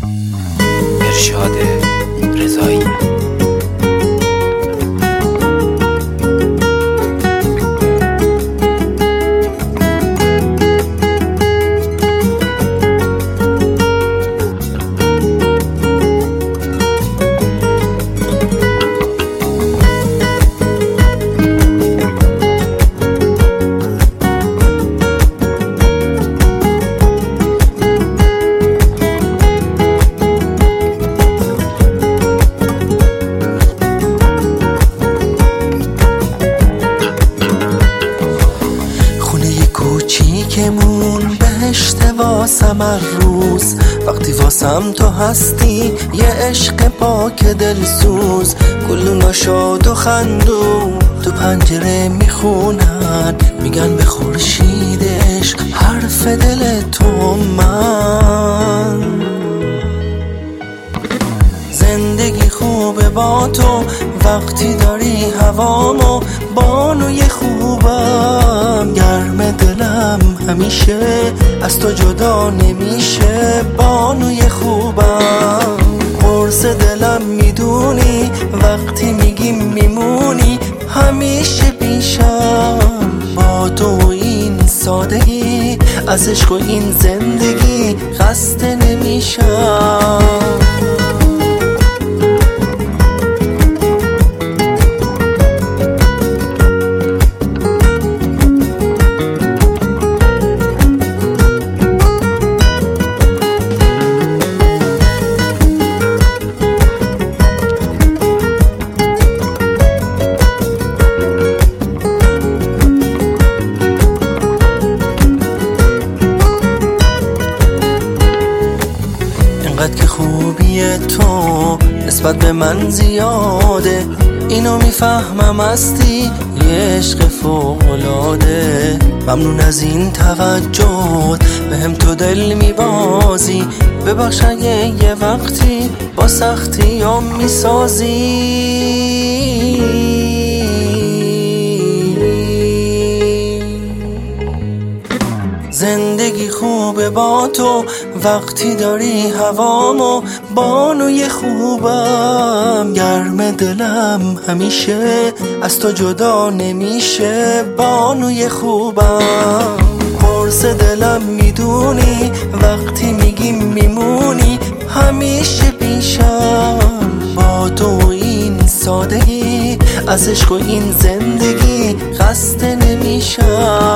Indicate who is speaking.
Speaker 1: ارشاد رضایی.
Speaker 2: کوچیکمون بهشت واسم هر روز، وقتی واسم تو هستی یه عشق پاک دلسوز. گلونا شاد و خندون تو پنجره میخونن، میگن به خورشید عشق حرف دل تو. من زندگی خوبه با تو، وقتی داری هوامو بانوی خوبم. گرم دلم همیشه از تو جدا نمیشه، بانوی خوبم. قرص دلم میدونی، وقتی میگیم میمونی همیشه پیشم. با تو این سادگی، از عشق و این زندگی خسته نمیشم. اینقدر که خوبی تو نسبت به من زیاده، اینو میفهمم هستی یه عشق فوق‌العاده. ممنون از این توجهت، بهم تو دل میبازی. ببخش اگه یه وقتی با سختی هم میسازی. زندگی خوبه با تو، وقتی داری هوامو بانوی خوبم. گرم دلم همیشه از تو جدا نمیشه، بانوی خوبم. قرص دلم میدونی، وقتی میگیم میمونی همیشه پیشم. با تو این سادگی، از عشق و این زندگی خسته نمیشم.